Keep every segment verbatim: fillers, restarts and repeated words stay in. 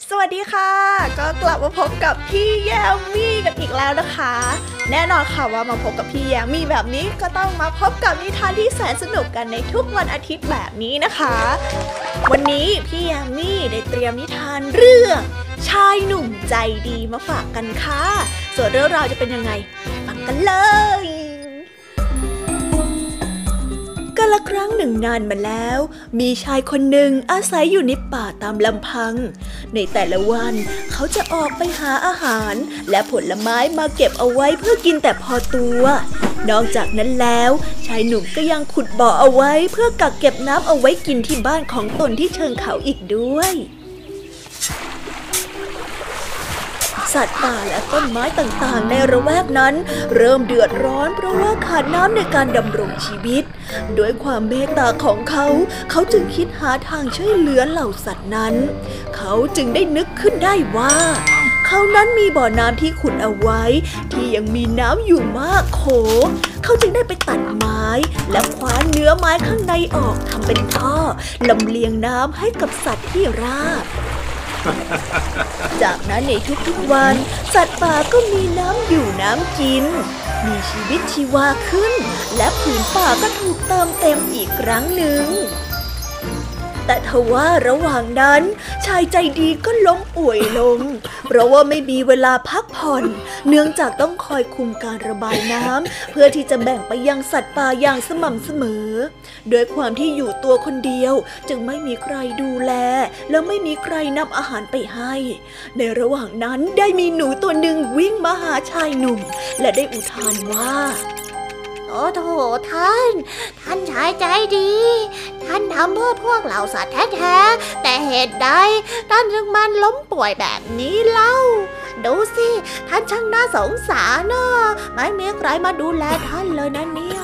สวัสดีค่ะก็กลับมาพบกับพี่แยมมี่กันอีกแล้วนะคะแน่นอนค่ะว่ามาพบกับพี่แยมมี่แบบนี้ก็ต้องมาพบกับนิทานที่แสนสนุกกันในทุกวันอาทิตย์แบบนี้นะคะวันนี้พี่แยมมี่ได้เตรียมนิทานเรื่องชายหนุ่มใจดีมาฝากกันค่ะส่วนเรื่องราวจะเป็นยังไงฟังกันเลยกาลครั้งหนึ่งนานมาแล้วมีชายคนหนึ่งอาศัยอยู่ในป่าตามลำพังในแต่ละวันเขาจะออกไปหาอาหารและผลไม้มาเก็บเอาไว้เพื่อกินแต่พอตัวนอกจากนั้นแล้วชายหนุ่มก็ยังขุดบ่อเอาไว้เพื่อกักเก็บน้ำเอาไว้กินที่บ้านของตนที่เชิงเขาอีกด้วยสัตว์ป่าและต้นไม้ต่างๆในระแวกนั้นเริ่มเดือดร้อนเพราะว่าขาดน้ำในการดำรงชีวิตด้วยความเมตตาของเขาเขาจึงคิดหาทางช่วยเหลือเหล่าสัตว์นั้นเขาจึงได้นึกขึ้นได้ว่าเขานั้นมีบ่อน้ำที่ขุดเอาไว้ที่ยังมีน้ำอยู่มากโขเขาจึงได้ไปตัดไม้และคว้านเนื้อไม้ข้างในออกทำเป็นท่อลำเลียงน้ำให้กับสัตว์ที่ราบจากนั้นในทุกๆวันสัตว์ป่าก็มีน้ำอยู่น้ำกินมีชีวิตชีวาขึ้นและผืนป่าก็ถูกเติมเต็มอีกครั้งหนึ่งแต่ทว่าระหว่างนั้นชายใจดีก็ล้มป่วยลงเพราะว่าไม่มีเวลาพักผ่อนเนื่องจากต้องคอยคุมการระบายน้ำเพื่อที่จะแบ่งไปยังสัตว์ป่าอย่างสม่ำเสมอโดยความที่อยู่ตัวคนเดียวจึงไม่มีใครดูแลและไม่มีใครนำอาหารไปให้ในระหว่างนั้นได้มีหนูตัวหนึ่งวิ่งมาหาชายหนุ่มและได้อุทานว่าโอ้โถท่านท่านชายใจดีท่านทำเพื่อพวกเราสัตว์แท้ๆแต่เหตุใดท่านจึงมันล้มป่วยแบบนี้เล่าดูสิท่านช่างน่าสงสารนะไม่มีใครมาดูแลท่านเลยนะเนี่ย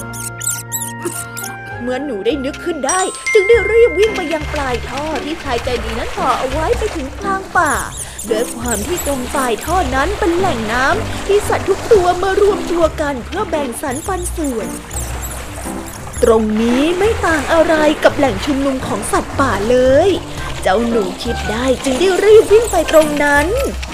เมื่อหนูได้นึกขึ้นได้จึงได้รีบวิ่งไปยังปลายท่อที่ชายใจดีนั้นต่อเอาไว้ไปถึงกลางป่าด้วยความที่ตรงปลายท่อนั้นเป็นแหล่งน้ำที่สัตว์ทุกตัวมารวมตัวกันเพื่อแบ่งสรรปันส่วนตรงนี้ไม่ต่างอะไรกับแหล่งชุมนุมของสัตว์ป่าเลยเจ้าหนูคิดได้จึงได้รีบวิ่งไปตรงนั้น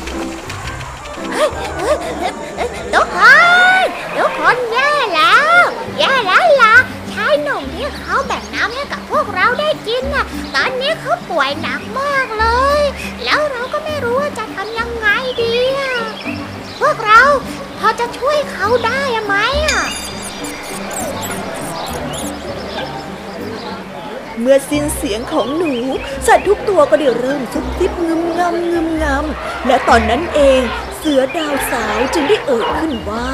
ทุกคนทุกคนแย่แล้วแย่แล้วล่ะชายหนุ่มที่เขาแบ่งน้ำให้กับพวกเราได้กินน่ะตอนนี้เขาป่วยหนักมากเลยแล้วเราก็ไม่รู้ว่าจะทำยังไงดีอ่ะพวกเราพอจะช่วยเขาได้ไหมอ่ะเมื่อสิ้นเสียงของหนูสัตว์ทุกตัวก็ได้เริ่มซุบซิบงึมงำงึมงำและตอนนั้นเองเสือดาวสาวจึงได้เอ่ยขึ้นว่า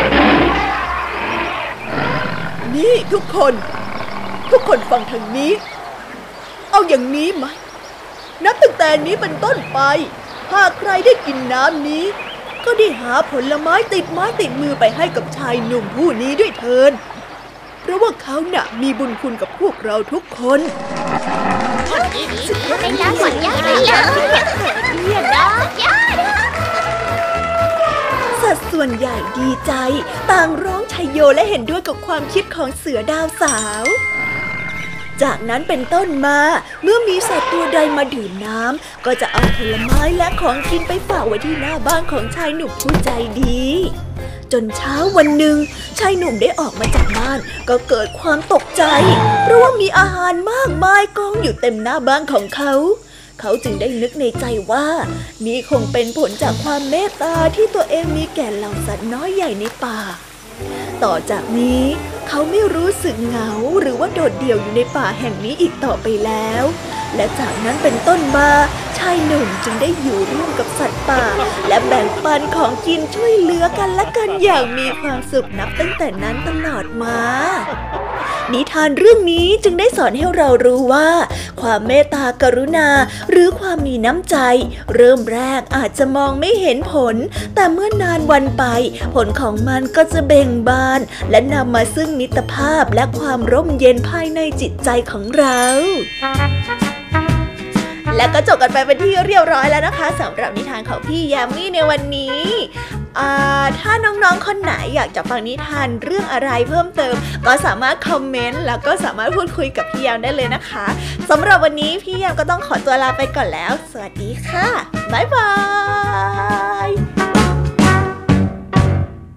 นี่ทุกคนทุกคนฟังทางนี้เอาอย่างนี้ไหมนับตั้งแต่นี้เป็นต้นไปหากใครได้กินน้ำนี้ก็ได้หาผลไม้ติดไม้ติดมือไปให้กับชายหนุ่มผู้นี้ด้วยเถิดเพราะว่าเขาน่ะมีบุญคุณกับพวกเราทุกคนไม่ยากกว่านี้เลยเนี่ยนะสัตว์ส่วนใหญ่ดีใจต่างร้องชัยโยและเห็นด้วยกับความคิดของเสือดาวสาวจากนั้นเป็นต้นมาเมื่อมีสัตว์ตัวใดมาดื่มน้ำก็จะเอาผลไม้และของกินไปฝากไว้ที่หน้าบ้านของชายหนุ่มผู้ใจดีจนเช้าวันหนึ่งชายหนุ่มได้ออกมาจากบ้านก็เกิดความตกใจเพราะว่ามีอาหารมากมายกองอยู่เต็มหน้าบ้านของเขาเขาจึงได้นึกในใจว่านี่คงเป็นผลจากความเมตตาที่ตัวเองมีแก่เหล่าสัตว์น้อยใหญ่ในป่าต่อจากนี้เขาไม่รู้สึกเหงาหรือว่าโดดเดี่ยวอยู่ในป่าแห่งนี้อีกต่อไปแล้วและจากนั้นเป็นต้นมาชายหนุ่มจึงได้อยู่ร่วมกับสัตว์ป่าและแบ่งปันของกินช่วยเหลือกันและกันอย่างมีความสุขนับตั้งแต่นั้นตลอดมานิทานเรื่องนี้จึงได้สอนให้เรารู้ว่าความเมตตากรุณาหรือความมีน้ำใจเริ่มแรกอาจจะมองไม่เห็นผลแต่เมื่อนานวันไปผลของมันก็จะเบ่งบานและนำมาซึ่งมิตรภาพและความร่มเย็นภายในจิตใจของเราและก็จบกันไปเป็นที่เรียบร้อยแล้วนะคะสำหรับนิทานของพี่แยมมี่ในวันนี้อ่าถ้าน้องๆคนไหนอยากจะฟังนิทานเรื่องอะไรเพิ่มเติมก็สามารถคอมเมนต์แล้วก็สามารถพูดคุยกับพี่ยามได้เลยนะคะสำหรับวันนี้พี่ยามก็ต้องขอตัวลาไปก่อนแล้วสวัสดีค่ะบ๊ายบาย